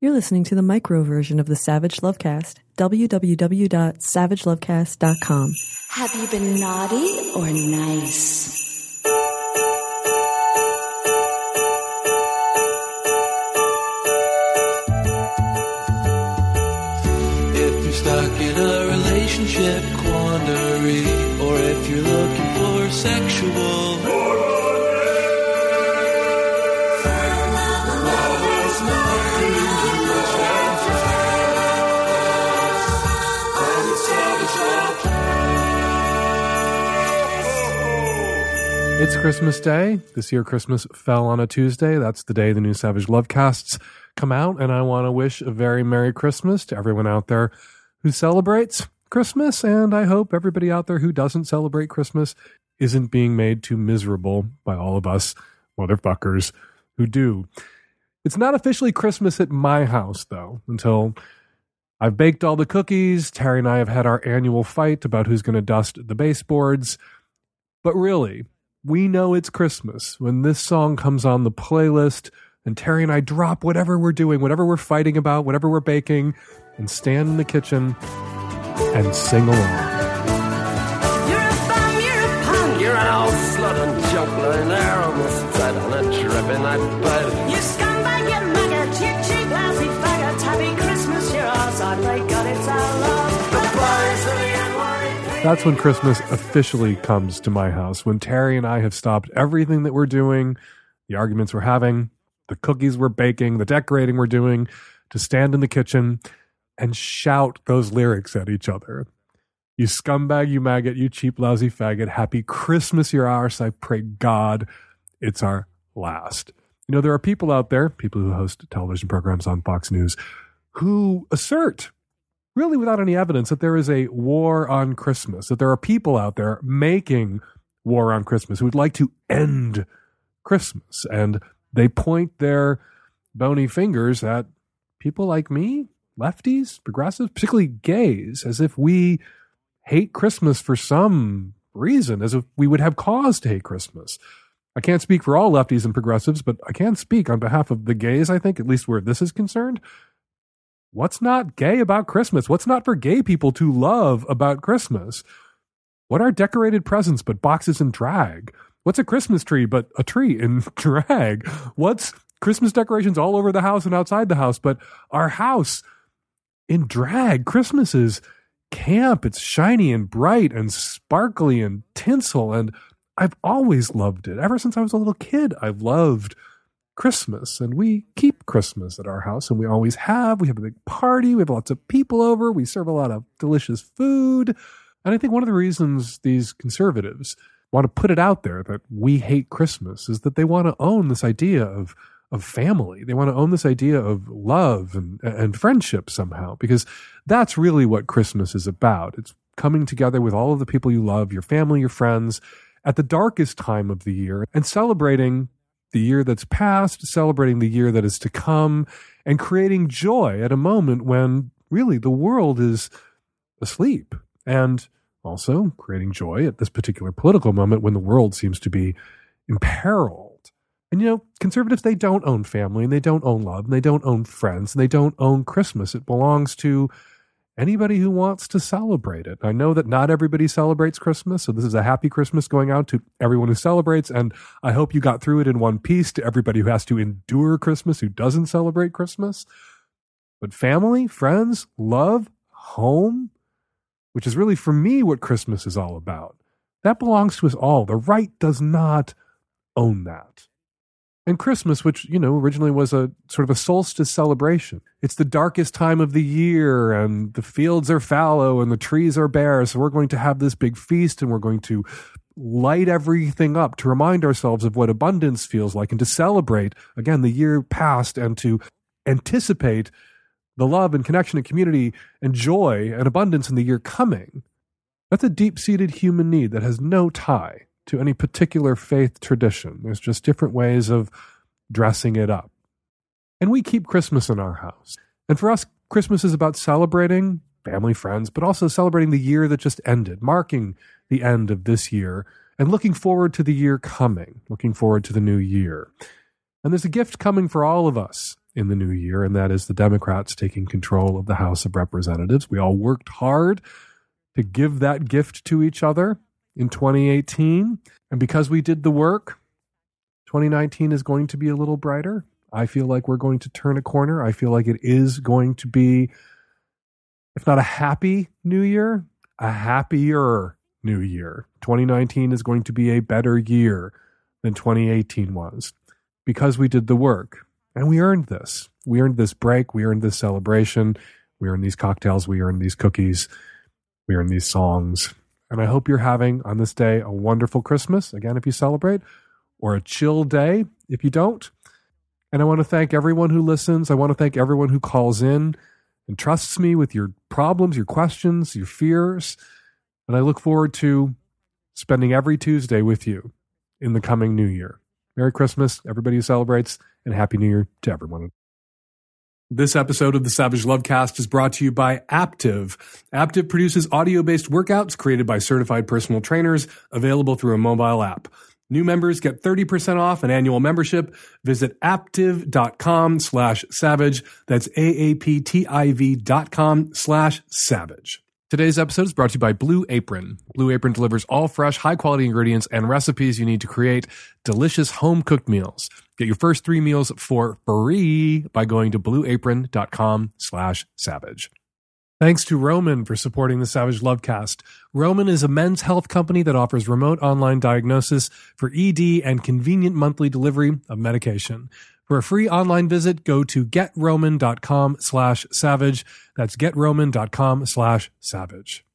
You're listening to the micro version of the Savage Lovecast. www.savagelovecast.com. Have you been naughty or nice? If you're stuck in a relationship quandary, or if you're looking for sexual It's Christmas Day. This year, Christmas fell on a Tuesday. That's the day the new Savage Lovecasts come out, and I want to wish a very Merry Christmas to everyone out there who celebrates Christmas, and I hope everybody out there who doesn't celebrate Christmas isn't being made too miserable by all of us motherfuckers who do. It's not officially Christmas at my house, though, until I've baked all the cookies. Terry and I have had our annual fight about who's going to dust the baseboards. But really, we know it's Christmas when this song comes on the playlist and Terry and I drop whatever we're doing, whatever we're fighting about, whatever we're baking, and stand in the kitchen and sing along. You're a bum, you're a punk, you're an old slut and joker, an arrow must tread on a dripping that bed. You scumbag, you maggot, you cheap, lousy faggot. Happy Christmas, you're ours, I pray God it's our love. The boys of the NYPD. That's when Christmas officially comes to my house, when Terry and I have stopped everything that we're doing, the arguments we're having, the cookies we're baking, the decorating we're doing, to stand in the kitchen and shout those lyrics at each other. You scumbag, you maggot, you cheap, lousy faggot. Happy Christmas, you're ours. I pray God it's our last. You know, there are people out there, people who host television programs on Fox News, who assert, really without any evidence, that there is a war on Christmas, that there are people out there making war on Christmas who would like to end Christmas. And they point their bony fingers at people like me, lefties, progressives, particularly gays, as if we hate Christmas for some reason, as if we would have cause to hate Christmas. I can't speak for all lefties and progressives, but I can speak on behalf of the gays, I think, at least where this is concerned. What's not gay about Christmas? What's not for gay people to love about Christmas? What are decorated presents but boxes in drag? What's a Christmas tree but a tree in drag? What's Christmas decorations all over the house and outside the house but our house in drag? Christmas is camp. It's shiny and bright and sparkly and tinsel, and I've always loved it. Ever since I was a little kid, I've loved Christmas, and we keep Christmas at our house, and we always have. We have a big party. We have lots of people over. We serve a lot of delicious food. And I think one of the reasons these conservatives want to put it out there that we hate Christmas is that they want to own this idea of family. They want to own this idea of love and friendship somehow, because that's really what Christmas is about. It's coming together with all of the people you love, your family, your friends, at the darkest time of the year, and celebrating the year that's passed, celebrating the year that is to come, and creating joy at a moment when really the world is asleep. And also creating joy at this particular political moment when the world seems to be imperiled. And you know, conservatives, they don't own family, and they don't own love, and they don't own friends, and they don't own Christmas. It belongs to anybody who wants to celebrate it. I know that not everybody celebrates Christmas, so this is a happy Christmas going out to everyone who celebrates, and I hope you got through it in one piece to everybody who has to endure Christmas, who doesn't celebrate Christmas. But family, friends, love, home, which is really for me what Christmas is all about, that belongs to us all. The right does not own that. And Christmas, which, you know, originally was a sort of a solstice celebration. It's the darkest time of the year, and the fields are fallow and the trees are bare. So we're going to have this big feast, and we're going to light everything up to remind ourselves of what abundance feels like, and to celebrate, again, the year past, and to anticipate the love and connection and community and joy and abundance in the year coming. That's a deep-seated human need that has no tie to any particular faith tradition. There's just different ways of dressing it up. And we keep Christmas in our house. And for us, Christmas is about celebrating family, friends, but also celebrating the year that just ended, marking the end of this year, and looking forward to the year coming, looking forward to the new year. And there's a gift coming for all of us in the new year, and that is the Democrats taking control of the House of Representatives. We all worked hard to give that gift to each other in 2018. And because we did the work, 2019 is going to be a little brighter. I feel like we're going to turn a corner. I feel like it is going to be, if not a happy new year, a happier new year. 2019 is going to be a better year than 2018 was because we did the work. And we earned this. We earned this break. We earned this celebration. We earned these cocktails. We earned these cookies. We earned these songs. And I hope you're having on this day a wonderful Christmas, again, if you celebrate, or a chill day if you don't. And I want to thank everyone who listens. I want to thank everyone who calls in and trusts me with your problems, your questions, your fears. And I look forward to spending every Tuesday with you in the coming new year. Merry Christmas, everybody who celebrates, and Happy New Year to everyone. This episode of the Savage Lovecast is brought to you by Aptiv. Aptiv produces audio-based workouts created by certified personal trainers, available through a mobile app. New members get 30% off an annual membership. Visit aptiv.com/savage. That's AAPTIV.com/savage. Today's episode is brought to you by Blue Apron. Blue Apron delivers all fresh, high-quality ingredients and recipes you need to create delicious home-cooked meals. Get your first 3 meals for free by going to blueapron.com/savage. Thanks to Roman for supporting the Savage Lovecast. Roman is a men's health company that offers remote online diagnosis for ED and convenient monthly delivery of medication. For a free online visit, go to getroman.com/savage. That's getroman.com/savage.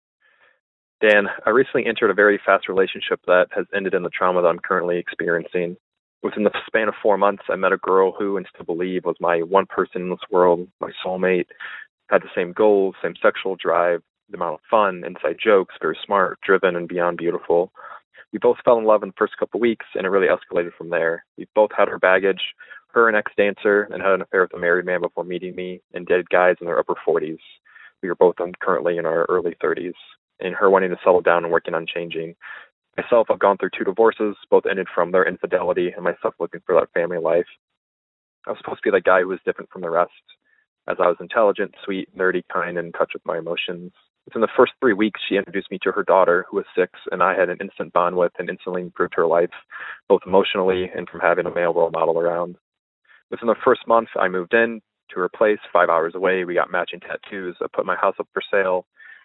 Dan, I recently entered a very fast relationship that has ended in the trauma that I'm currently experiencing. Within the span of 4 months, I met a girl who I still believe was my one person in this world, my soulmate, had the same goals, same sexual drive, the amount of fun, inside jokes, very smart, driven, and beyond beautiful. We both fell in love in the first couple of weeks, and it really escalated from there. We both had our baggage, her an ex-dancer, and had an affair with a married man before meeting me, and dated guys in their upper 40s. We were both currently in our early 30s, and her wanting to settle down and working on changing. Myself, I've gone through 2 divorces, both ended from their infidelity, and myself looking for that family life. I was supposed to be that guy who was different from the rest, as I was intelligent, sweet, nerdy, kind, and in touch with my emotions. Within the first 3 weeks, she introduced me to her daughter, who was 6, and I had an instant bond with and instantly improved her life, both emotionally and from having a male role model around. Within the first month, I moved in to her place 5 hours away. We got matching tattoos. I put my house up for sale,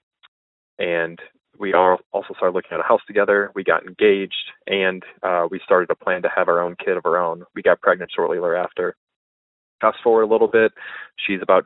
and we also started looking at a house together. We got engaged, and we started a plan to have our own kid of our own. We got pregnant shortly thereafter. Fast forward a little bit, she's about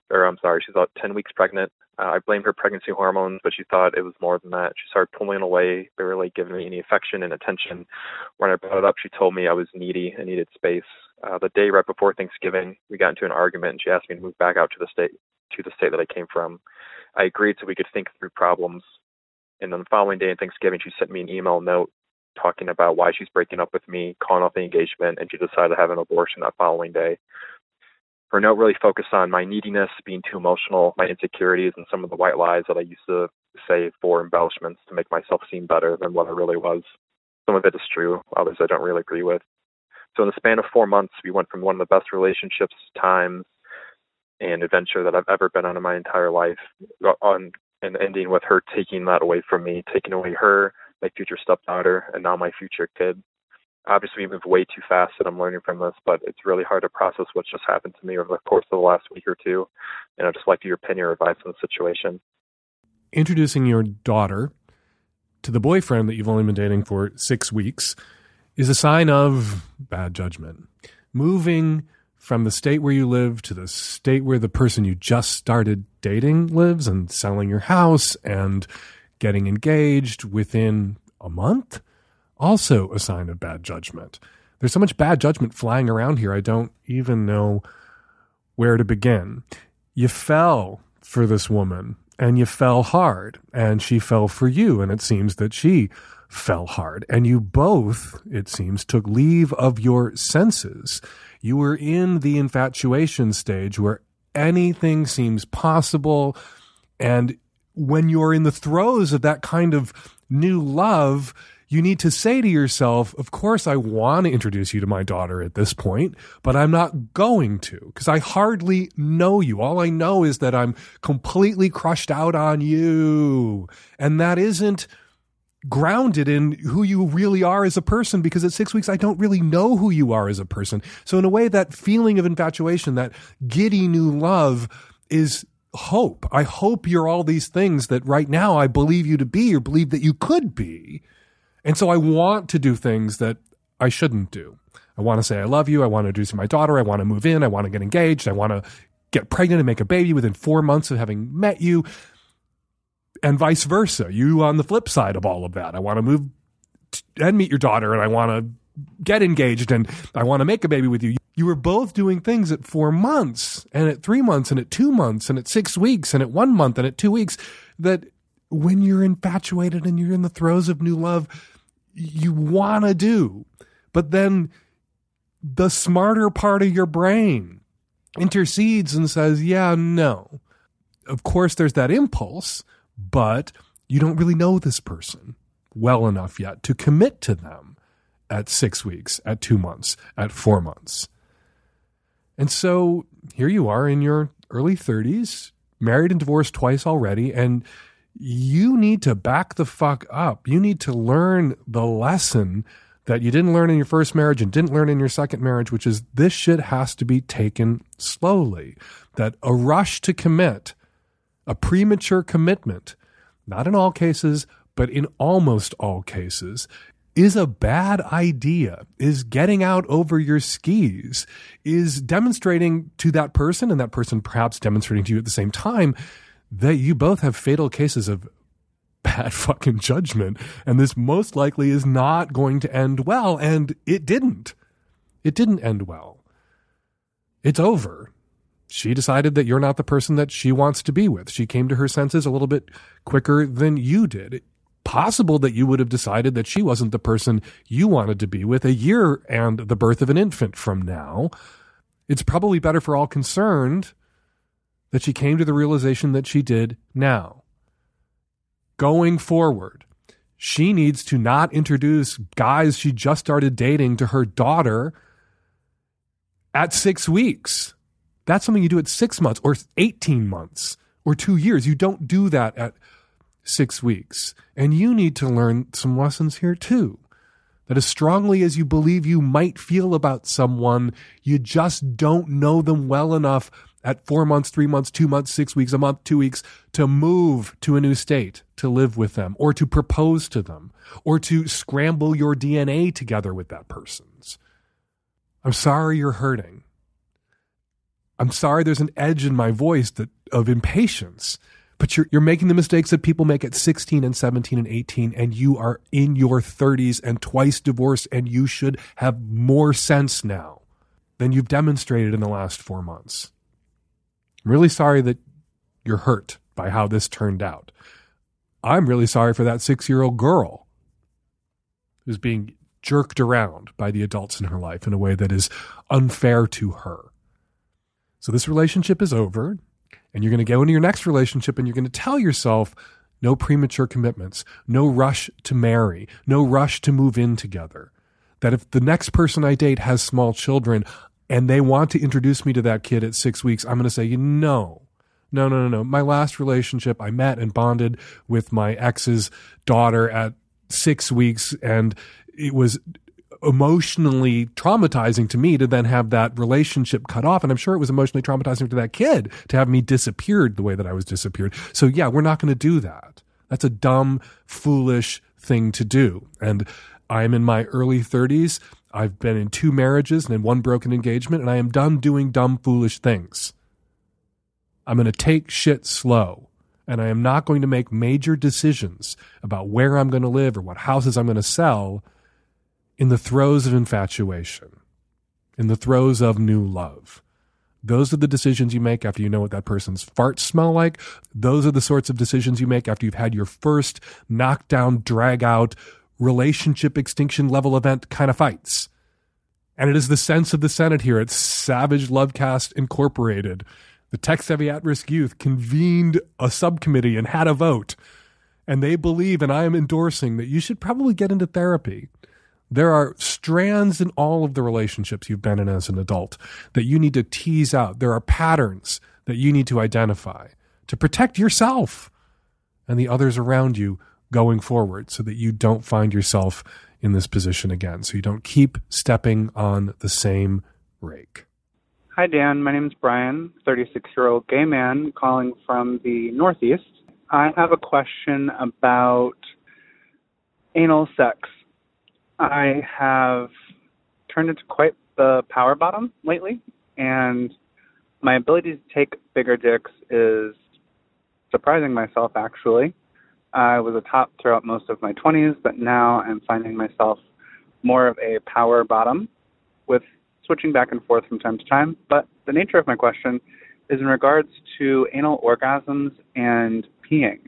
10 weeks pregnant. I blamed her pregnancy hormones, but she thought it was more than that. She started pulling away, barely giving me any affection and attention. When I brought it up, she told me I was needy and needed space. The day right before Thanksgiving, we got into an argument, and she asked me to move back out to the state that I came from. I agreed so we could think through problems. And then the following day in Thanksgiving, she sent me an email note talking about why she's breaking up with me, calling off the engagement, and she decided to have an abortion that following day. Her note really focused on my neediness, being too emotional, my insecurities, and some of the white lies that I used to say for embellishments to make myself seem better than what I really was. Some of it is true, others I don't really agree with. So in the span of 4 months, we went from one of the best relationships, times, and adventure that I've ever been on in my entire life, and ending with her taking that away from me, taking away her, my future stepdaughter, and now my future kid. Obviously, we moved way too fast, and I'm learning from this, but it's really hard to process what just happened to me over the course of the last week or two, and I'd just like your opinion or advice on the situation. Introducing your daughter to the boyfriend that you've only been dating for 6 weeks is a sign of bad judgment. Moving from the state where you live to the state where the person you just started dating lives, and selling your house and getting engaged within a month, also a sign of bad judgment. There's so much bad judgment flying around here, I don't even know where to begin. You fell for this woman, and you fell hard, and she fell for you, and it seems that she fell hard. And you both, it seems, took leave of your senses. You were in the infatuation stage where anything seems possible, and when you're in the throes of that kind of new love, You need to say to yourself, of course, I want to introduce you to my daughter at this point, but I'm not going to because I hardly know you. All I know is that I'm completely crushed out on you. And that isn't grounded in who you really are as a person, because at 6 weeks, I don't really know who you are as a person. So in a way, that feeling of infatuation, that giddy new love is hope. I hope you're all these things that right now I believe you to be or believe that you could be. And so I want to do things that I shouldn't do. I want to say I love you. I want to introduce you to my daughter. I want to move in. I want to get engaged. I want to get pregnant and make a baby within 4 months of having met you. And vice versa. You on the flip side of all of that. I want to move and meet your daughter, and I want to get engaged, and I want to make a baby with you. You were both doing things at 4 months and at 3 months and at 2 months and at 6 weeks and at 1 month and at 2 weeks that when you're infatuated and you're in the throes of new love, you want to do. But then the smarter part of your brain intercedes and says, yeah, no. Of course, there's that impulse, but you don't really know this person well enough yet to commit to them at 6 weeks, at 2 months, at 4 months. And so here you are in your early 30s, married and divorced twice already, and you need to back the fuck up. You need to learn the lesson that you didn't learn in your first marriage and didn't learn in your second marriage, which is this shit has to be taken slowly. That a rush to commit, a premature commitment, not in all cases, but in almost all cases, is a bad idea, is getting out over your skis, is demonstrating to that person, and that person perhaps demonstrating to you at the same time, that you both have fatal cases of bad fucking judgment, and this most likely is not going to end well, and it didn't. It didn't end well. It's over. She decided that you're not the person that she wants to be with. She came to her senses a little bit quicker than you did. Possible that you would have decided that she wasn't the person you wanted to be with a year and the birth of an infant from now. It's probably better for all concerned that she came to the realization that she did now. Going forward, she needs to not introduce guys she just started dating to her daughter at 6 weeks. That's something you do at 6 months or 18 months or 2 years. You don't do that at 6 weeks. And you need to learn some lessons here too. That as strongly as you believe you might feel about someone, you just don't know them well enough at 4 months, 3 months, 2 months, 6 weeks, a month, 2 weeks, to move to a new state, to live with them, or to propose to them, or to scramble your DNA together with that person's. I'm sorry you're hurting. I'm sorry there's an edge in my voice of impatience, but you're making the mistakes that people make at 16 and 17 and 18, and you are in your 30s and twice divorced, and you should have more sense now than you've demonstrated in the last 4 months. I'm really sorry that you're hurt by how this turned out. I'm really sorry for that 6-year-old girl who's being jerked around by the adults in her life in a way that is unfair to her. So this relationship is over, and you're going to go into your next relationship and you're going to tell yourself no premature commitments, no rush to marry, no rush to move in together. That if the next person I date has small children and they want to introduce me to that kid at 6 weeks, I'm going to say, no. My last relationship, I met and bonded with my ex's daughter at 6 weeks, and it was emotionally traumatizing to me to then have that relationship cut off. And I'm sure it was emotionally traumatizing to that kid to have me disappeared the way that I was disappeared. So yeah, we're not going to do that. That's a dumb, foolish thing to do. And I'm in my early 30s. I've been in 2 marriages and in 1 broken engagement, and I am done doing dumb, foolish things. I'm going to take shit slow, and I am not going to make major decisions about where I'm going to live or what houses I'm going to sell in the throes of infatuation, in the throes of new love. Those are the decisions you make after you know what that person's farts smell like. Those are the sorts of decisions you make after you've had your first knockdown, drag out, relationship extinction level event kind of fights. And it is the sense of the Senate here at Savage Lovecast Incorporated. The tech-savvy at-risk youth convened a subcommittee and had a vote. and they believe, and I am endorsing, that you should probably get into therapy. There are strands in all of the relationships you've been in as an adult that you need to tease out. There are patterns that you need to identify to protect yourself and the others around you going forward, so that you don't find yourself in this position again, so you don't keep stepping on the same rake. Hi, Dan. My name is Brian, 36-year-old gay man calling from the Northeast. I have a question about anal sex. I have turned into quite the power bottom lately, and my ability to take bigger dicks is surprising myself, actually. I was a top throughout most of my 20s, but now I'm finding myself more of a power bottom, with switching back and forth from time to time. But the nature of my question is in regards to anal orgasms and peeing.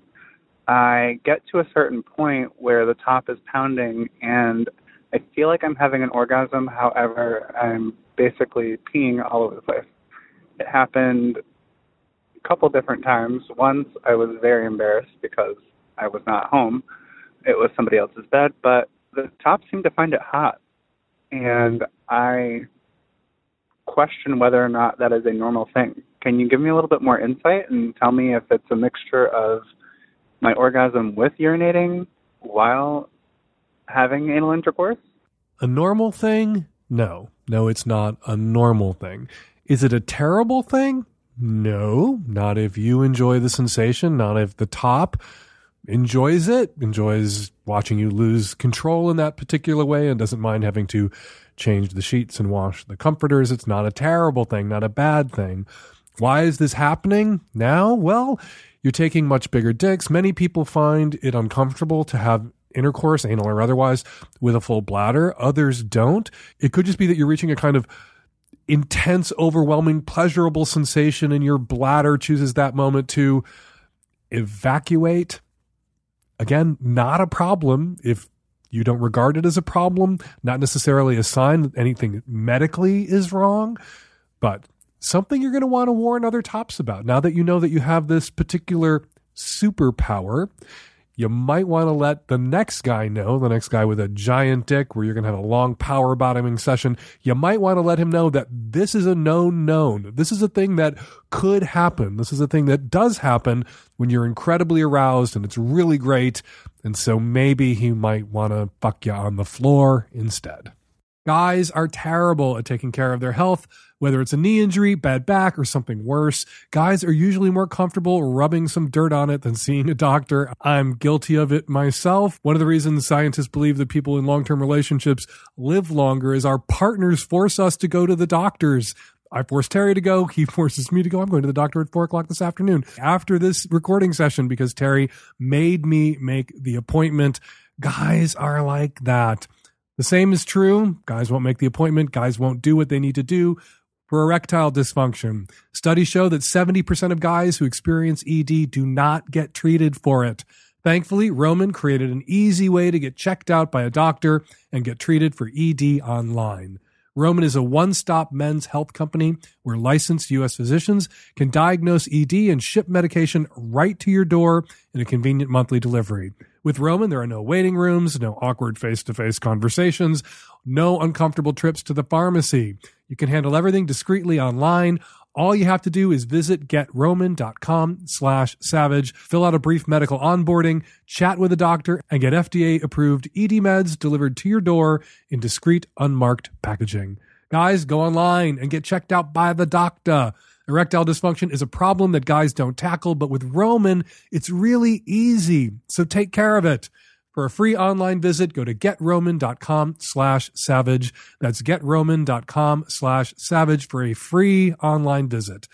I get to a certain point where the top is pounding and I feel like I'm having an orgasm. However, I'm basically peeing all over the place. It happened a couple different times. Once I was very embarrassed because I was not home. It was somebody else's bed, but the top seemed to find it hot. And I question whether or not that is a normal thing. Can you give me a little bit more insight and tell me if it's a mixture of my orgasm with urinating while having anal intercourse? A normal thing? No, it's not a normal thing. Is it a terrible thing? No, not if you enjoy the sensation, not if the top enjoys it, enjoys watching you lose control in that particular way and doesn't mind having to change the sheets and wash the comforters. It's not a terrible thing, not a bad thing. Why is this happening now? Well, you're taking much bigger dicks. Many people find it uncomfortable to have intercourse, anal or otherwise, with a full bladder. Others don't. It could just be that you're reaching a kind of intense, overwhelming, pleasurable sensation and your bladder chooses that moment to evacuate. Again, not a problem if you don't regard it as a problem, not necessarily a sign that anything medically is wrong, but something you're going to want to warn other tops about. Now that you know that you have this particular superpower, you might want to let the next guy know, the next guy with a giant dick where you're going to have a long power bottoming session. You might want to let him know that this is a known. This is a thing that could happen. This is a thing that does happen when you're incredibly aroused and it's really great. And so maybe he might want to fuck you on the floor instead. Guys are terrible at taking care of their health, whether it's a knee injury, bad back, or something worse. Guys are usually more comfortable rubbing some dirt on it than seeing a doctor. I'm guilty of it myself. One of the reasons scientists believe that people in long-term relationships live longer is our partners force us to go to the doctors. I force Terry to go. He forces me to go. I'm going to the doctor at 4 o'clock this afternoon after this recording session because Terry made me make the appointment. Guys are like that. The same is true. Guys won't make the appointment. Guys won't do what they need to do for erectile dysfunction. Studies show that 70% of guys who experience ED do not get treated for it. Thankfully, Roman created an easy way to get checked out by a doctor and get treated for ED online. Roman is a one-stop men's health company where licensed U.S. physicians can diagnose ED and ship medication right to your door in a convenient monthly delivery. With Roman, there are no waiting rooms, no awkward face-to-face conversations, no uncomfortable trips to the pharmacy. You can handle everything discreetly online. All you have to do is visit getroman.com/savage, fill out a brief medical onboarding, chat with a doctor, and get FDA-approved ED meds delivered to your door in discreet, unmarked packaging. Guys, go online and get checked out by the doctor. Erectile dysfunction is a problem that guys don't tackle, but with Roman, it's really easy. So take care of it. For a free online visit, go to getroman.com/savage. That's getroman.com/savage for a free online visit.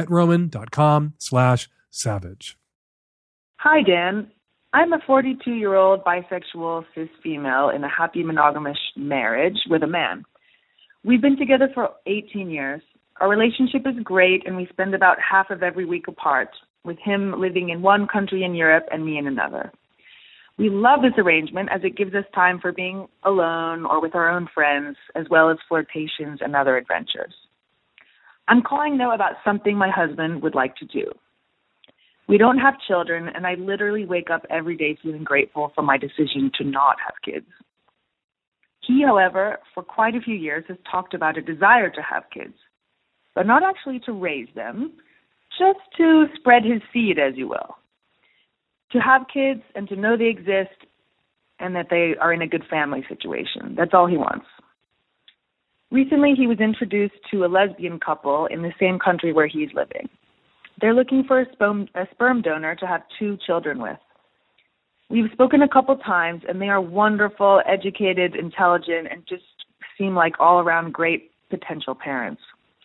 getroman.com/savage. Hi, Dan. I'm a 42-year-old bisexual cis female in a happy monogamous marriage with a man. We've been together for 18 years. Our relationship is great, and we spend about half of every week apart, with him living in one country in Europe and me in another. We love this arrangement as it gives us time for being alone or with our own friends, as well as flirtations and other adventures. I'm calling, though, about something my husband would like to do. We don't have children, and I literally wake up every day feeling grateful for my decision to not have kids. He, however, for quite a few years has talked about a desire to have kids, but not actually to raise them, just to spread his seed, as you will. To have kids and to know they exist and that they are in a good family situation. That's all he wants. Recently, he was introduced to a lesbian couple in the same country where he's living. They're looking for a sperm donor to have 2 children with. We've spoken a couple times, and they are wonderful, educated, intelligent, and just seem like all-around great potential parents.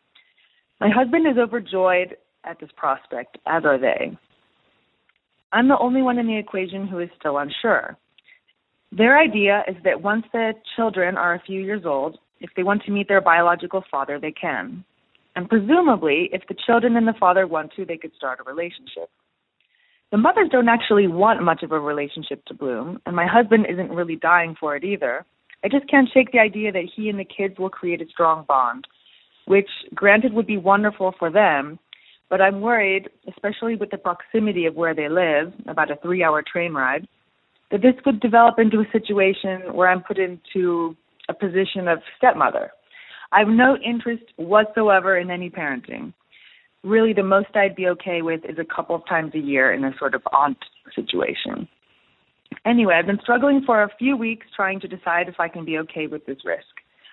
My husband is overjoyed at this prospect, as are they. I'm the only one in the equation who is still unsure. Their idea is that once the children are a few years old, if they want to meet their biological father, they can. And presumably, if the children and the father want to, they could start a relationship. The mothers don't actually want much of a relationship to bloom, and my husband isn't really dying for it either. I just can't shake the idea that he and the kids will create a strong bond, which, granted, would be wonderful for them, but I'm worried, especially with the proximity of where they live, about a 3-hour train ride, that this could develop into a situation where I'm put into a position of stepmother. I have no interest whatsoever in any parenting. Really, the most I'd be okay with is a couple of times a year in a sort of aunt situation. Anyway, I've been struggling for a few weeks trying to decide if I can be okay with this risk.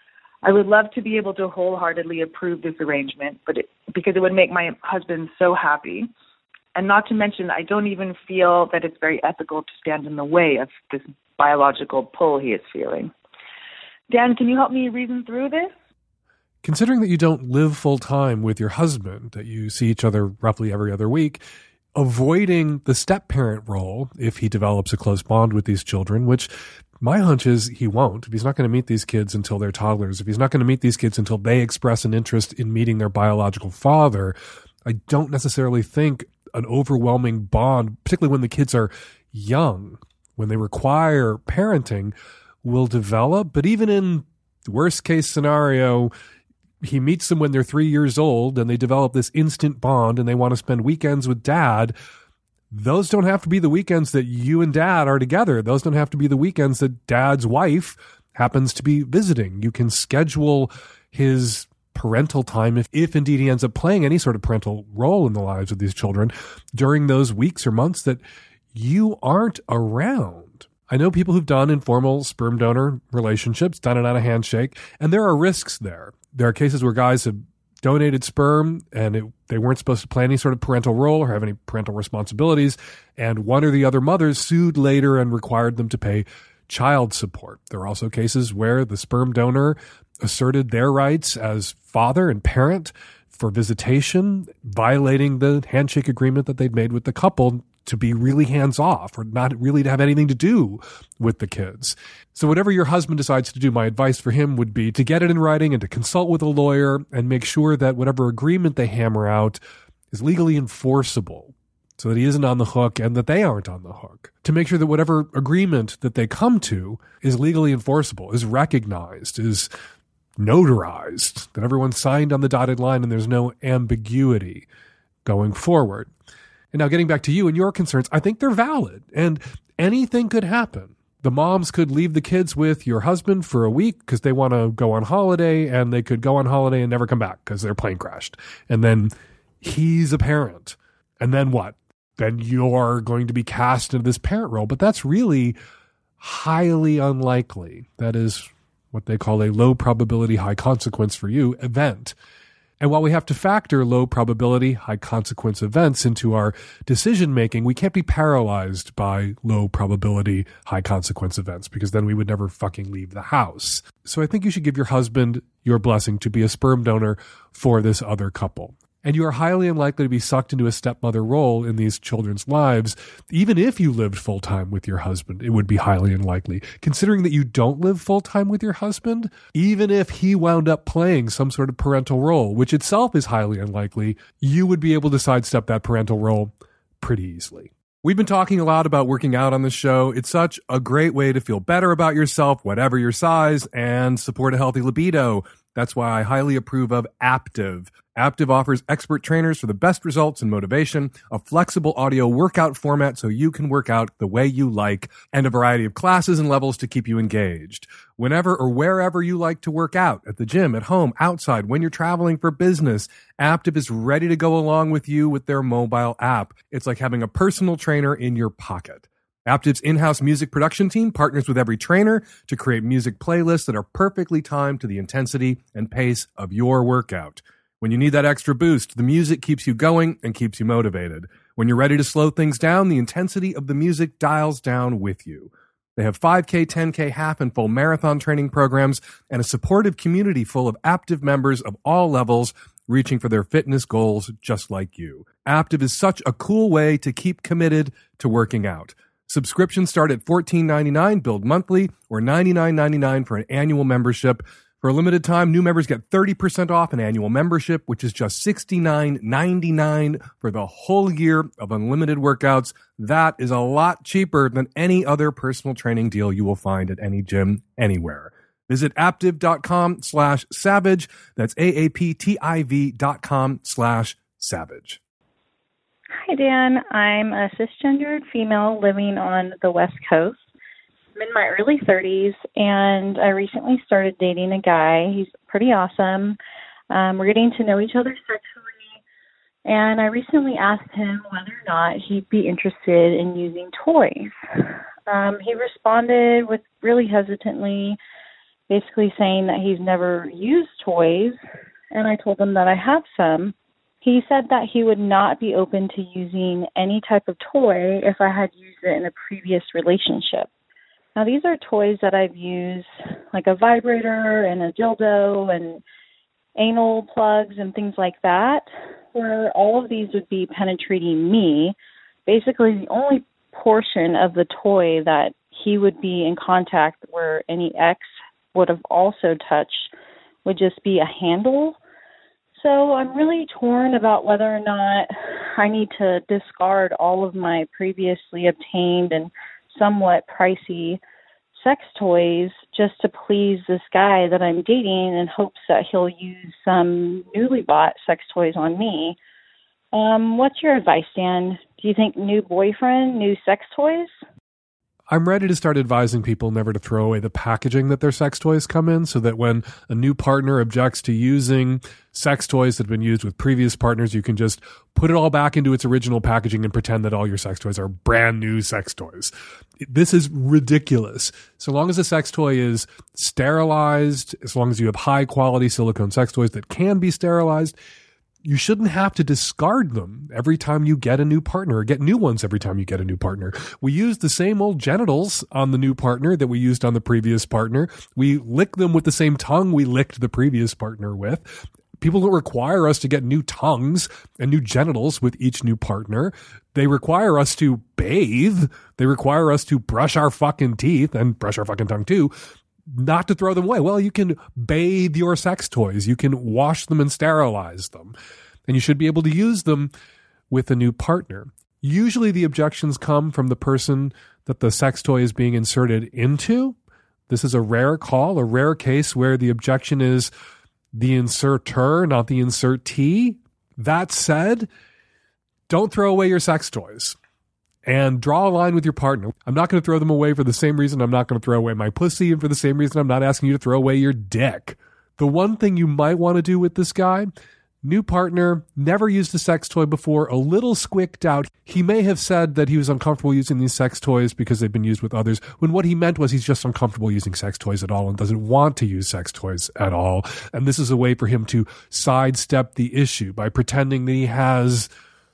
I would love to be able to wholeheartedly approve this arrangement, because it would make my husband so happy. And not to mention, I don't even feel that it's very ethical to stand in the way of this biological pull he is feeling. Dan, can you help me reason through this? Considering that you don't live full-time with your husband, that you see each other roughly every other week, avoiding the step-parent role if he develops a close bond with these children, which my hunch is he won't. If he's not going to meet these kids until they're toddlers, if he's not going to meet these kids until they express an interest in meeting their biological father, I don't necessarily think an overwhelming bond, particularly when the kids are young, when they require parenting, will develop. But even in the worst-case scenario, he meets them when they're 3 years old and they develop this instant bond and they want to spend weekends with dad. Those don't have to be the weekends that you and dad are together. Those don't have to be the weekends that dad's wife happens to be visiting. You can schedule his parental time, if indeed he ends up playing any sort of parental role in the lives of these children, during those weeks or months that you aren't around. I know people who've done informal sperm donor relationships, done it on a handshake, and there are risks there. There are cases where guys have donated sperm and they weren't supposed to play any sort of parental role or have any parental responsibilities, and one or the other mothers sued later and required them to pay child support. There are also cases where the sperm donor asserted their rights as father and parent for visitation, violating the handshake agreement that they'd made with the couple to be really hands-off or not really to have anything to do with the kids. So whatever your husband decides to do, my advice for him would be to get it in writing and to consult with a lawyer and make sure that whatever agreement they hammer out is legally enforceable so that he isn't on the hook and that they aren't on the hook. To make sure that whatever agreement that they come to is legally enforceable, is recognized, is notarized, that everyone signed on the dotted line and there's no ambiguity going forward. And now getting back to you and your concerns, I think they're valid and anything could happen. The moms could leave the kids with your husband for a week because they want to go on holiday, and they could go on holiday and never come back because their plane crashed. And then he's a parent. And then what? Then you're going to be cast into this parent role. But that's really highly unlikely. That is what they call a low probability, high consequence for you event. And while we have to factor low probability, high consequence events into our decision making, we can't be paralyzed by low probability, high consequence events, because then we would never fucking leave the house. So I think you should give your husband your blessing to be a sperm donor for this other couple. And you are highly unlikely to be sucked into a stepmother role in these children's lives. Even if you lived full-time with your husband, it would be highly unlikely. Considering that you don't live full-time with your husband, even if he wound up playing some sort of parental role, which itself is highly unlikely, you would be able to sidestep that parental role pretty easily. We've been talking a lot about working out on the show. It's such a great way to feel better about yourself, whatever your size, and support a healthy libido. That's why I highly approve of Aptiv. Aptiv offers expert trainers for the best results in motivation, a flexible audio workout format so you can work out the way you like, and a variety of classes and levels to keep you engaged. Whenever or wherever you like to work out, at the gym, at home, outside, when you're traveling for business, Aptiv is ready to go along with you with their mobile app. It's like having a personal trainer in your pocket. Aptiv's in-house music production team partners with every trainer to create music playlists that are perfectly timed to the intensity and pace of your workout. When you need that extra boost, the music keeps you going and keeps you motivated. When you're ready to slow things down, the intensity of the music dials down with you. They have 5K, 10K, half and full marathon training programs and a supportive community full of Aptiv members of all levels reaching for their fitness goals just like you. Aptiv is such a cool way to keep committed to working out. Subscriptions start at $14.99 billed monthly or $99.99 for an annual membership. For a limited time, new members get 30% off an annual membership, which is just $69.99 for the whole year of unlimited workouts. That is a lot cheaper than any other personal training deal you will find at any gym anywhere. Visit aptiv.com/savage. That's AAPTIV.com/savage. Hi, Dan. I'm a cisgendered female living on the West Coast. I'm in my early 30s, and I recently started dating a guy. He's pretty awesome. We're getting to know each other sexually, and I recently asked him whether or not he'd be interested in using toys. He responded with really hesitantly, basically saying that he's never used toys, and I told him that I have some. He said that he would not be open to using any type of toy if I had used it in a previous relationship. Now, these are toys that I've used, like a vibrator and a dildo and anal plugs and things like that, where all of these would be penetrating me. Basically, the only portion of the toy that he would be in contact where any ex would have also touched would just be a handle. So I'm really torn about whether or not I need to discard all of my previously obtained and somewhat pricey sex toys just to please this guy that I'm dating in hopes that he'll use some newly bought sex toys on me. What's your advice, Dan? Do you think new boyfriend, new sex toys? I'm ready to start advising people never to throw away the packaging that their sex toys come in, so that when a new partner objects to using sex toys that have been used with previous partners, you can just put it all back into its original packaging and pretend that all your sex toys are brand new sex toys. This is ridiculous. So long as a sex toy is sterilized, as long as you have high quality silicone sex toys that can be sterilized, you shouldn't have to discard them every time you get a new partner, or get new ones every time you get a new partner. We use the same old genitals on the new partner that we used on the previous partner. We lick them with the same tongue we licked the previous partner with. People don't require us to get new tongues and new genitals with each new partner. They require us to bathe. They require us to brush our fucking teeth and brush our fucking tongue too. Not to throw them away. Well, you can bathe your sex toys. You can wash them and sterilize them. And you should be able to use them with a new partner. Usually the objections come from the person that the sex toy is being inserted into. This is a rare call, a rare case where the objection is the inserter, not the insertee. That said, don't throw away your sex toys. And draw a line with your partner. I'm not going to throw them away for the same reason I'm not going to throw away my pussy, and for the same reason I'm not asking you to throw away your dick. The one thing you might want to do with this guy, new partner, never used a sex toy before, a little squicked out. He may have said that he was uncomfortable using these sex toys because they've been used with others, when what he meant was he's just uncomfortable using sex toys at all and doesn't want to use sex toys at all. And this is a way for him to sidestep the issue by pretending that he has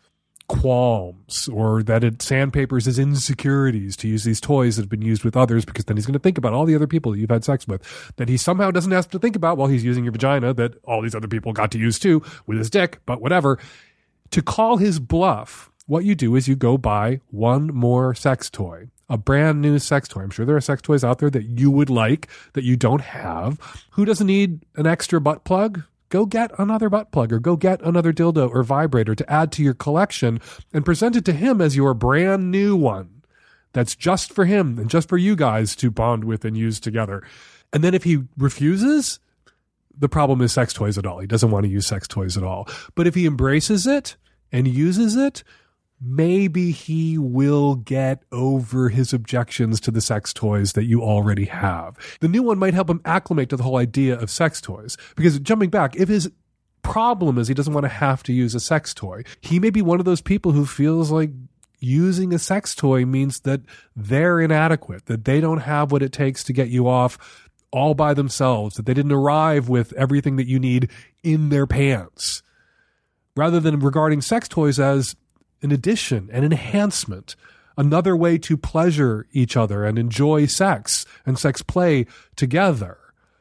qualms, or that it sandpapers his insecurities to use these toys that have been used with others, because then he's going to think about all the other people that you've had sex with that he somehow doesn't have to think about while he's using your vagina that all these other people got to use too with his dick, but whatever. To call his bluff, what you do is you go buy one more sex toy, a brand new sex toy. I'm sure there are sex toys out there that you would like that you don't have. Who doesn't need an extra butt plug? Go get another butt plug, or go get another dildo or vibrator to add to your collection and present it to him as your brand new one. That's just for him and just for you guys to bond with and use together. And then if he refuses, the problem is sex toys at all. He doesn't want to use sex toys at all. But if he embraces it and uses it, maybe he will get over his objections to the sex toys that you already have. The new one might help him acclimate to the whole idea of sex toys. Because jumping back, if his problem is he doesn't want to have to use a sex toy, he may be one of those people who feels like using a sex toy means that they're inadequate, that they don't have what it takes to get you off all by themselves, that they didn't arrive with everything that you need in their pants. Rather than regarding sex toys as an addition, an enhancement, another way to pleasure each other and enjoy sex and sex play together.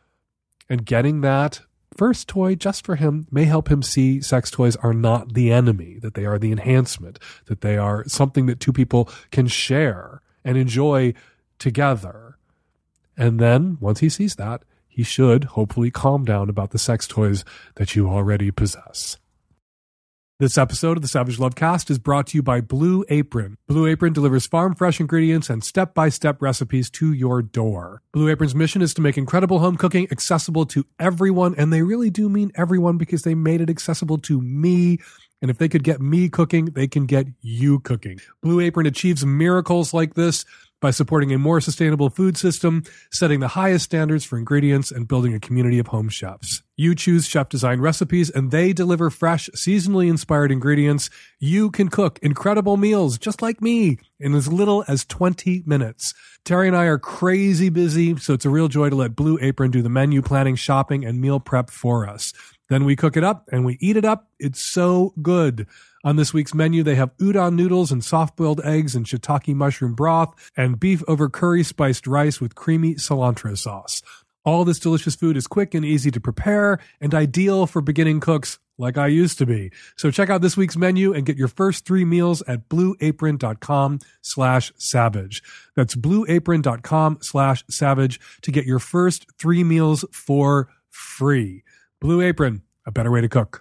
And getting that first toy just for him may help him see sex toys are not the enemy, that they are the enhancement, that they are something that two people can share and enjoy together. And then, once he sees that, he should hopefully calm down about the sex toys that you already possess. This episode of the Savage Love Cast is brought to you by Blue Apron. Blue Apron delivers farm-fresh ingredients and step-by-step recipes to your door. Blue Apron's mission is to make incredible home cooking accessible to everyone, and they really do mean everyone because they made it accessible to me. And if they could get me cooking, they can get you cooking. Blue Apron achieves miracles like this by supporting a more sustainable food system, setting the highest standards for ingredients, and building a community of home chefs. You choose chef-designed recipes, and they deliver fresh, seasonally inspired ingredients. You can cook incredible meals just like me in as little as 20 minutes. Terry and I are crazy busy, so it's a real joy to let Blue Apron do the menu planning, shopping, and meal prep for us. Then we cook it up and we eat it up. It's so good. On this week's menu, they have udon noodles and soft-boiled eggs and shiitake mushroom broth and beef over curry spiced rice with creamy cilantro sauce. All this delicious food is quick and easy to prepare and ideal for beginning cooks like I used to be. So check out this week's menu and get your first 3 meals at blueapron.com/savage. That's blueapron.com/savage to get your first 3 meals for free. Blue Apron, a better way to cook.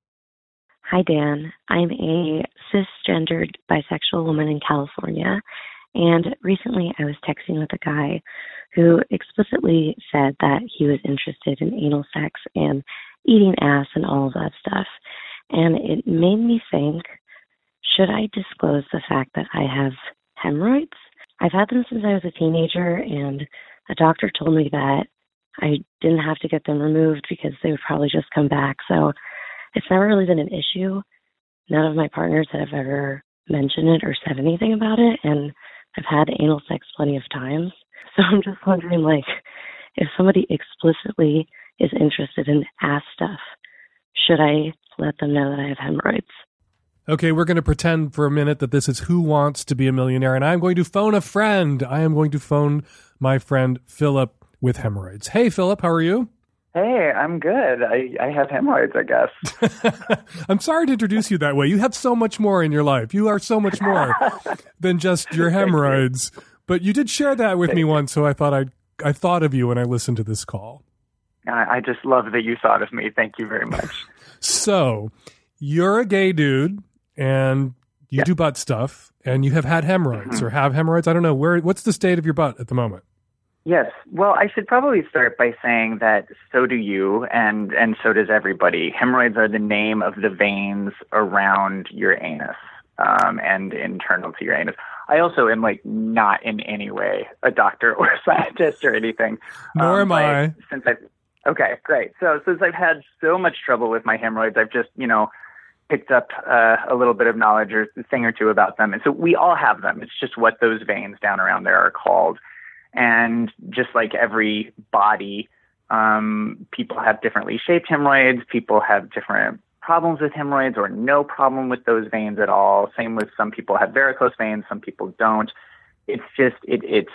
Hi, Dan. I'm a cisgendered bisexual woman in California, and recently I was texting with a guy who explicitly said that he was interested in anal sex and eating ass and all of that stuff. And it made me think, should I disclose the fact that I have hemorrhoids? I've had them since I was a teenager, and a doctor told me that I didn't have to get them removed because they would probably just come back. So it's never really been an issue. None of my partners have ever mentioned it or said anything about it, and I've had anal sex plenty of times. So I'm just wondering, like, if somebody explicitly is interested in ass stuff, should I let them know that I have hemorrhoids? Okay, we're going to pretend for a minute that this is Who Wants to Be a Millionaire, and I'm going to phone a friend. I am going to phone my friend Philip with hemorrhoids. Hey, Philip, how are you? Hey, I'm good. I have hemorrhoids, I guess. I'm sorry to introduce you that way. You have so much more in your life. You are so much more than just your hemorrhoids. But you did share that with me once, so I thought of you when I listened to this call. I just love that you thought of me. Thank you very much. So, you're a gay dude, and you do butt stuff, and you have had hemorrhoids or have hemorrhoids. I don't know. What's the state of your butt at the moment? Yes. Well, I should probably start by saying that so do you, and so does everybody. Hemorrhoids are the name of the veins around your anus and internal to your anus. I also am not in any way a doctor or a scientist or anything. Nor am I. Okay, great. So since I've had so much trouble with my hemorrhoids, I've just, picked up a little bit of knowledge or a thing or two about them. And so we all have them. It's just what those veins down around there are called. And just like every body, people have differently shaped hemorrhoids. People have different problems with hemorrhoids or no problem with those veins at all. Same with some people have varicose veins. Some people don't. It's just, it's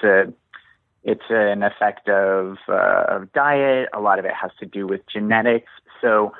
an effect of diet. A lot of it has to do with genetics. So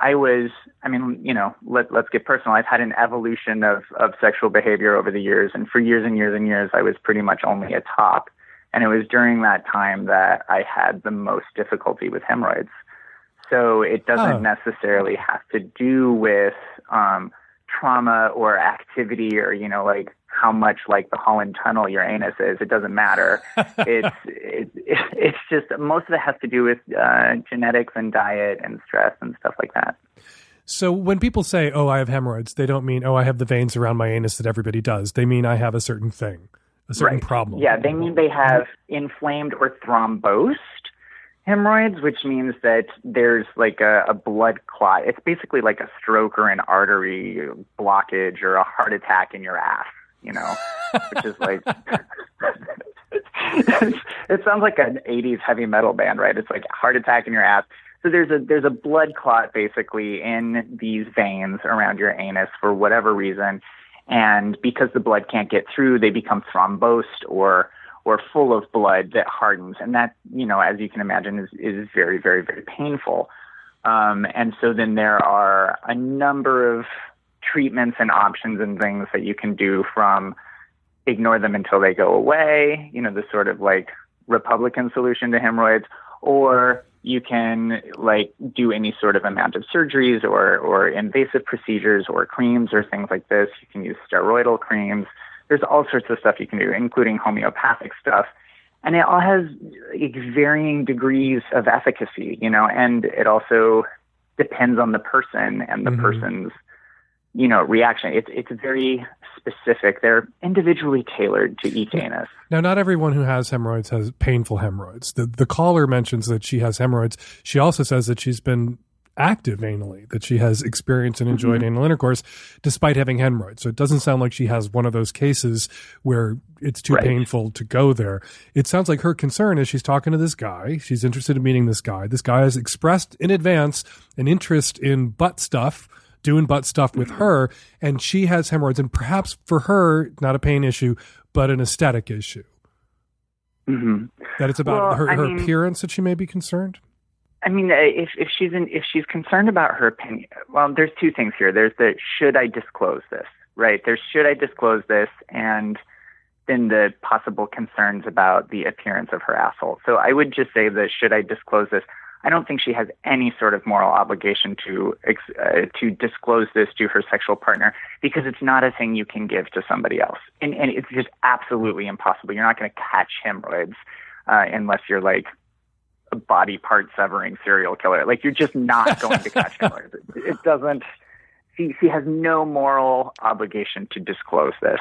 let's get personal. I've had an evolution of sexual behavior over the years. And for years and years and years, I was pretty much only a top. And it was during that time that I had the most difficulty with hemorrhoids. So it doesn't necessarily have to do with trauma or activity or, how much like the Holland Tunnel your anus is. It doesn't matter. It's just most of it has to do with genetics and diet and stress and stuff like that. So when people say, oh, I have hemorrhoids, they don't mean, oh, I have the veins around my anus that everybody does. They mean I have a certain thing, a certain problem. Yeah, they mean they have inflamed or thrombosed hemorrhoids, which means that there's like a blood clot. It's basically like a stroke or an artery blockage or a heart attack in your ass, which is like, it sounds like an 80s heavy metal band, right? It's like a heart attack in your ass. So there's a blood clot basically in these veins around your anus for whatever reason. And because the blood can't get through, they become thrombosed or full of blood that hardens. And that, as you can imagine, is very, very, very painful. And so then there are a number of treatments and options and things that you can do, from ignore them until they go away, the sort of like Republican solution to hemorrhoids, or you can like do any sort of amount of surgeries or invasive procedures or creams or things like this. You can use steroidal creams. There's all sorts of stuff you can do, including homeopathic stuff. And it all has like varying degrees of efficacy, and it also depends on the person and the person's, reaction. It's very specific. They're individually tailored to each anus. Now, not everyone who has hemorrhoids has painful hemorrhoids. The caller mentions that she has hemorrhoids. She also says that she's been active anally, that she has experienced and enjoyed anal intercourse despite having hemorrhoids. So it doesn't sound like she has one of those cases where it's too painful to go there. It sounds like her concern is she's talking to this guy. She's interested in meeting this guy. This guy has expressed in advance an interest in butt stuff, doing butt stuff with her, and she has hemorrhoids. And perhaps for her, not a pain issue, but an aesthetic issue. That it's about her appearance that she may be concerned. I mean, if she's concerned about her opinion, well, there's two things here. There's the should I disclose this, right? There's should I disclose this, and then the possible concerns about the appearance of her asshole. So I would just say that should I disclose this? I don't think she has any sort of moral obligation to disclose this to her sexual partner, because it's not a thing you can give to somebody else, and it's just absolutely impossible. You're not going to catch hemorrhoids unless you're like a body part severing serial killer. Like, you're just not going to catch hemorrhoids. It doesn't. She has no moral obligation to disclose this.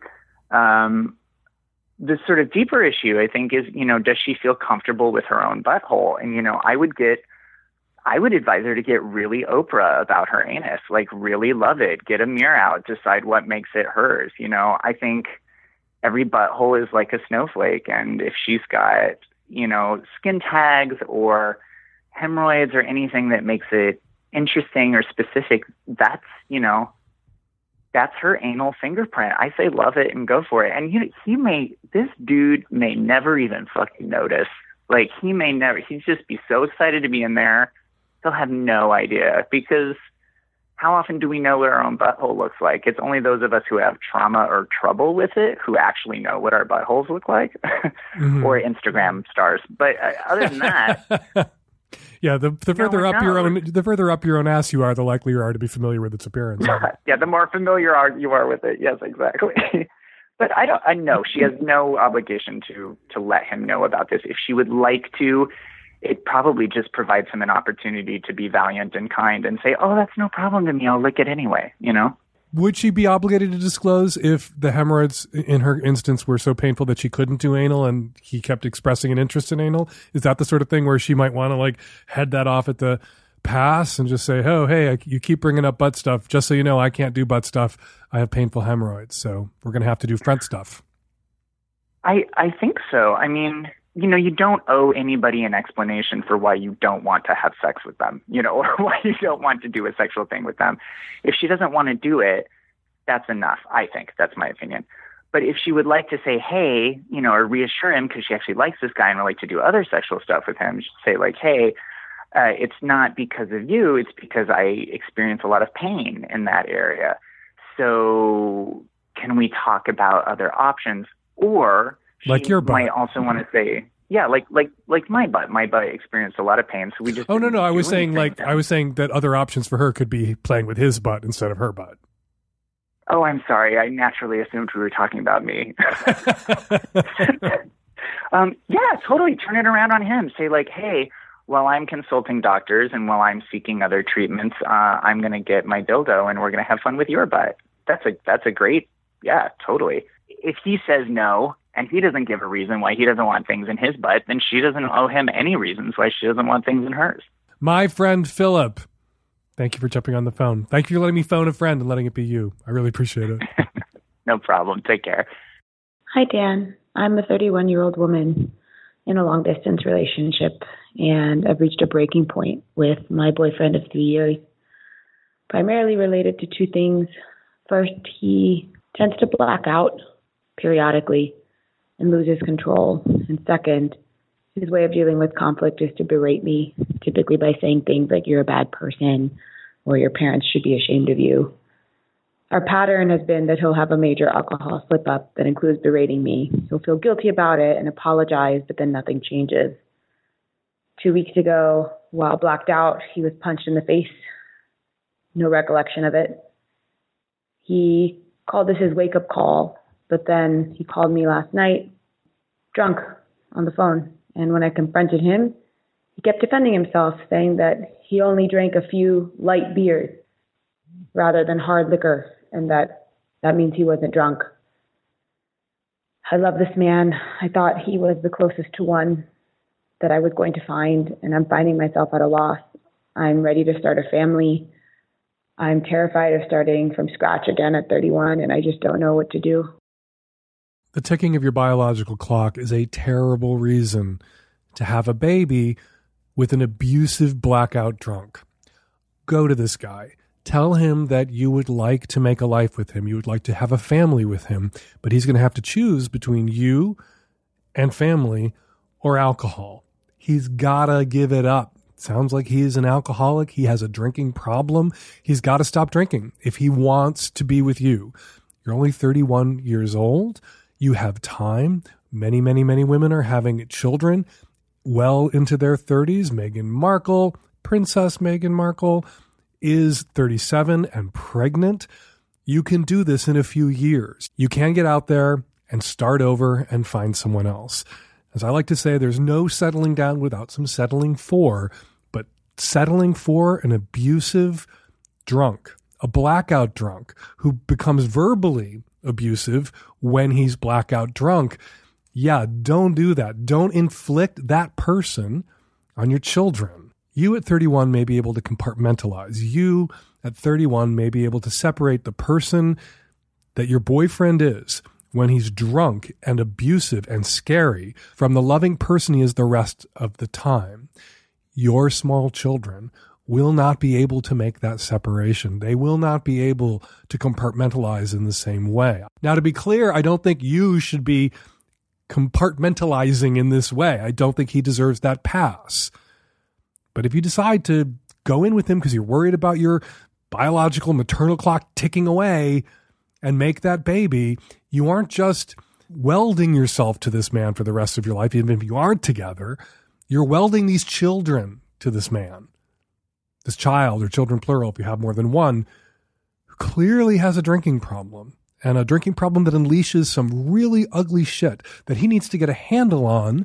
The sort of deeper issue, I think, is, does she feel comfortable with her own butthole? And, I would advise her to get really Oprah about her anus, like really love it, get a mirror out, decide what makes it hers. I think every butthole is like a snowflake. And if she's got, skin tags or hemorrhoids or anything that makes it interesting or specific, that's her anal fingerprint. I say love it and go for it. And this dude may never even fucking notice. Like, he'd just be so excited to be in there. He'll have no idea, because how often do we know what our own butthole looks like? It's only those of us who have trauma or trouble with it who actually know what our buttholes look like, or Instagram stars. But other than that, yeah, the further up your own ass you are, the likelier you are to be familiar with its appearance. Yeah, the more familiar you are with it. Yes, exactly. But I know she has no obligation to let him know about this. If she would like to, it probably just provides him an opportunity to be valiant and kind and say, oh, that's no problem to me. I'll lick it anyway, Would she be obligated to disclose if the hemorrhoids in her instance were so painful that she couldn't do anal and he kept expressing an interest in anal? Is that the sort of thing where she might want to like head that off at the pass and just say, oh, hey, you keep bringing up butt stuff. Just so you know, I can't do butt stuff. I have painful hemorrhoids. So we're going to have to do front stuff. I think so. I mean, you don't owe anybody an explanation for why you don't want to have sex with them, or why you don't want to do a sexual thing with them. If she doesn't want to do it, that's enough, I think. That's my opinion. But if she would like to say, hey, or reassure him because she actually likes this guy and would like to do other sexual stuff with him, she'd say like, hey, it's not because of you, it's because I experience a lot of pain in that area. So can we talk about other options? Or like your butt. Might also want to say, yeah, like my butt. My butt experienced a lot of pain, so we just. Oh no! I was saying that other options for her could be playing with his butt instead of her butt. Oh, I'm sorry. I naturally assumed we were talking about me. Yeah, totally. Turn it around on him. Say like, hey, while I'm consulting doctors and while I'm seeking other treatments, I'm going to get my dildo and we're going to have fun with your butt. That's a great, yeah, totally. If he says no and he doesn't give a reason why he doesn't want things in his butt, then she doesn't owe him any reasons why she doesn't want things in hers. My friend Philip, thank you for jumping on the phone. Thank you for letting me phone a friend and letting it be you. I really appreciate it. No problem. Take care. Hi, Dan. I'm a 31-year-old woman in a long-distance relationship, and I've reached a breaking point with my boyfriend of 3 years, primarily related to two things. First, he tends to black out periodically and loses control. And second, his way of dealing with conflict is to berate me, typically by saying things like, you're a bad person, or your parents should be ashamed of you. Our pattern has been that he'll have a major alcohol slip-up that includes berating me. He'll feel guilty about it and apologize, but then nothing changes. 2 weeks ago, while blacked out, he was punched in the face. No recollection of it. He called this his wake-up call, but then he called me last night, drunk, on the phone. And when I confronted him, he kept defending himself, saying that he only drank a few light beers rather than hard liquor, and that means he wasn't drunk. I love this man. I thought he was the closest to one that I was going to find, and I'm finding myself at a loss. I'm ready to start a family. I'm terrified of starting from scratch again at 31, and I just don't know what to do. The ticking of your biological clock is a terrible reason to have a baby with an abusive blackout drunk. Go to this guy. Tell him that you would like to make a life with him. You would like to have a family with him, but he's going to have to choose between you and family or alcohol. He's got to give it up. Sounds like he's an alcoholic. He has a drinking problem. He's got to stop drinking if he wants to be with you. You're only 31 years old. You have time. Many, many, many women are having children well into their 30s. Meghan Markle, Princess Meghan Markle, is 37 and pregnant. You can do this in a few years. You can get out there and start over and find someone else. As I like to say, there's no settling down without some settling for, but settling for an abusive drunk, a blackout drunk who becomes verbally abusive when he's blackout drunk. Yeah, don't do that. Don't inflict that person on your children. You at 31 may be able to compartmentalize. You at 31 may be able to separate the person that your boyfriend is when he's drunk and abusive and scary from the loving person he is the rest of the time. Your small children will not be able to make that separation. They will not be able to compartmentalize in the same way. Now, to be clear, I don't think you should be compartmentalizing in this way. I don't think he deserves that pass. But if you decide to go in with him because you're worried about your biological maternal clock ticking away and make that baby, you aren't just welding yourself to this man for the rest of your life, even if you aren't together. You're welding these children to this man. This child, or children plural if you have more than one, who clearly has a drinking problem, and a drinking problem that unleashes some really ugly shit that he needs to get a handle on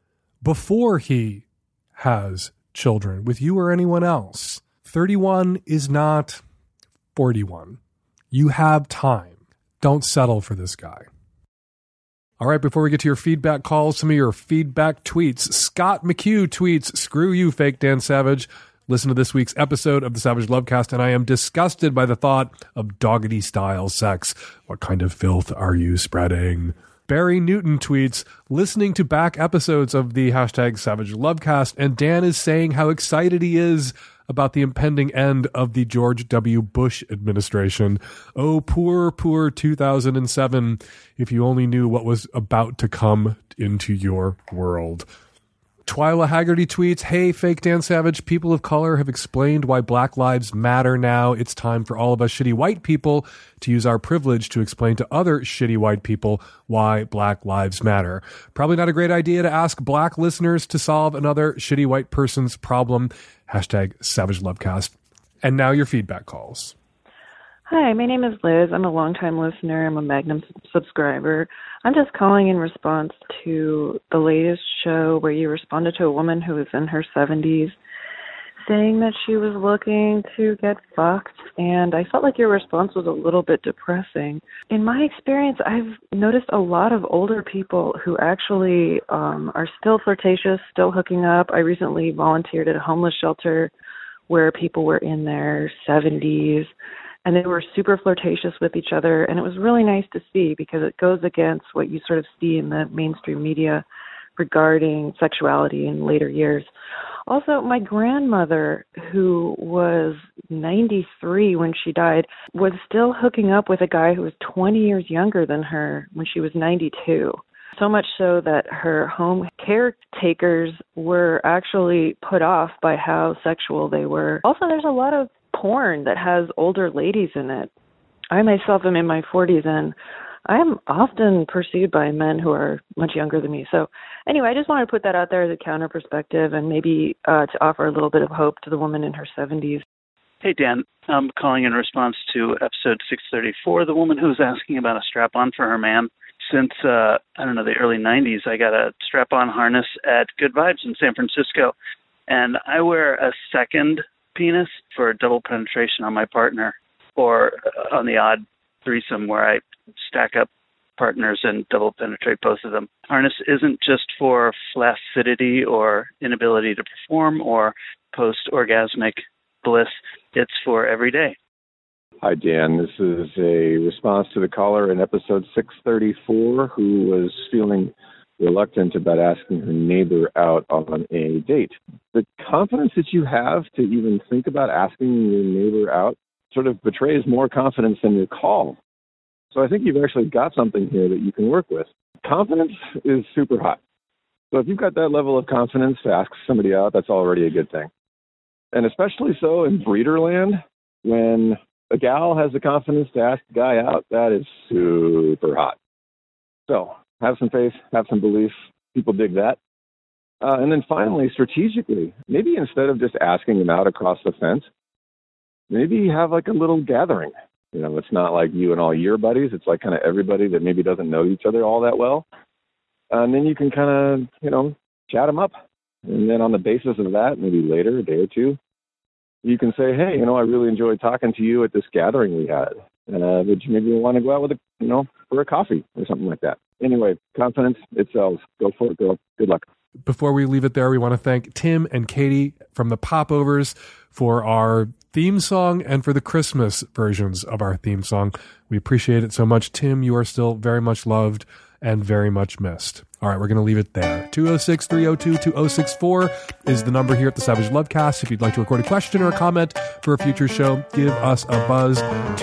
before he has children with you or anyone else. 31 is not 41. You have time. Don't settle for this guy. All right, before we get to your feedback calls, some of your feedback tweets. Scott McHugh tweets, "Screw you, fake Dan Savage. Listen to this week's episode of the Savage Lovecast, and I am disgusted by the thought of doggedy-style sex. What kind of filth are you spreading?" Barry Newton tweets, "Listening to back episodes of the hashtag Savage Lovecast, and Dan is saying how excited he is about the impending end of the George W. Bush administration. Oh, poor, poor 2007, if you only knew what was about to come into your world." Twyla Haggerty tweets, "Hey, fake Dan Savage, people of color have explained why Black Lives Matter now. It's time for all of us shitty white people to use our privilege to explain to other shitty white people why Black Lives Matter. Probably not a great idea to ask black listeners to solve another shitty white person's problem. Hashtag Savage Lovecast." And now your feedback calls. Hi, my name is Liz. I'm a longtime listener. I'm a Magnum subscriber. I'm just calling in response to the latest show where you responded to a woman who was in her 70s saying that she was looking to get fucked, and I felt like your response was a little bit depressing. In my experience, I've noticed a lot of older people who actually are still flirtatious, still hooking up. I recently volunteered at a homeless shelter where people were in their 70s, and they were super flirtatious with each other, and it was really nice to see because it goes against what you sort of see in the mainstream media regarding sexuality in later years. Also, my grandmother, who was 93 when she died, was still hooking up with a guy who was 20 years younger than her when she was 92. So much so that her home caretakers were actually put off by how sexual they were. Also, there's a lot of porn that has older ladies in it. I myself am in my 40s, and I am often pursued by men who are much younger than me. So anyway, I just wanted to put that out there as a counter perspective and maybe to offer a little bit of hope to the woman in her 70s. Hey, Dan. I'm calling in response to episode 634, the woman who was asking about a strap-on for her man. Since, the early 90s, I got a strap-on harness at Good Vibes in San Francisco, and I wear a second penis for double penetration on my partner, or on the odd threesome where I stack up partners and double penetrate both of them. Harness isn't just for flaccidity or inability to perform or post-orgasmic bliss. It's for every day. Hi, Dan. This is a response to the caller in episode 634 who was feeling reluctant about asking her neighbor out on a date. The confidence that you have to even think about asking your neighbor out sort of betrays more confidence than your call. So I think you've actually got something here that you can work with. Confidence is super hot. So if you've got that level of confidence to ask somebody out, that's already a good thing. And especially so in breeder land, when a gal has the confidence to ask a guy out, that is super hot. So have some faith, have some belief. People dig that. And then finally, strategically, maybe instead of just asking them out across the fence, maybe have like a little gathering. You know, it's not like you and all your buddies. It's like kind of everybody that maybe doesn't know each other all that well. And then you can kind of, chat them up. And then on the basis of that, maybe later, a day or two, you can say, hey, I really enjoyed talking to you at this gathering we had. And would you maybe want to go out with for a coffee or something like that? Anyway, confidence, it sells. Go for it, girl. Good luck. Before we leave it there, we want to thank Tim and Katie from the Popovers for our theme song and for the Christmas versions of our theme song. We appreciate it so much. Tim, you are still very much loved and very much missed. All right, we're going to leave it there. 206-302-2064 is the number here at the Savage Lovecast. If you'd like to record a question or a comment for a future show, give us a buzz,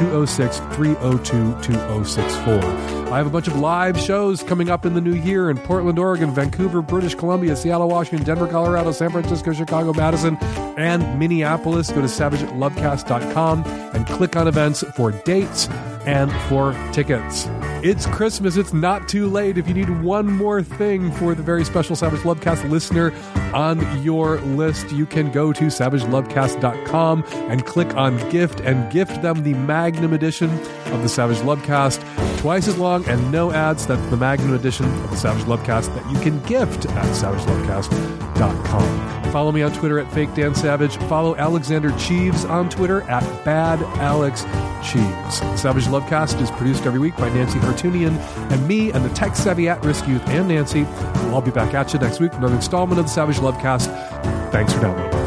206-302-2064. I have a bunch of live shows coming up in the new year in Portland, Oregon, Vancouver, British Columbia, Seattle, Washington, Denver, Colorado, San Francisco, Chicago, Madison, and Minneapolis. Go to savagelovecast.com and click on events for dates and for tickets. It's Christmas. It's not too late. If you need one more thing for the very special Savage Lovecast listener on your list, you can go to savagelovecast.com and click on gift and gift them the Magnum edition of the Savage Lovecast. Twice as long and no ads. That's the Magnum edition of the Savage Lovecast that you can gift at savagelovecast.com. Follow me on Twitter at FakeDanSavage. Follow Alexander Cheeves on Twitter at BadAlexCheeves. The Savage Lovecast is produced every week by Nancy Hartunian and me and the tech-savvy at-risk youth and Nancy. We'll all be back at you next week with another installment of the Savage Lovecast. Thanks for downloading.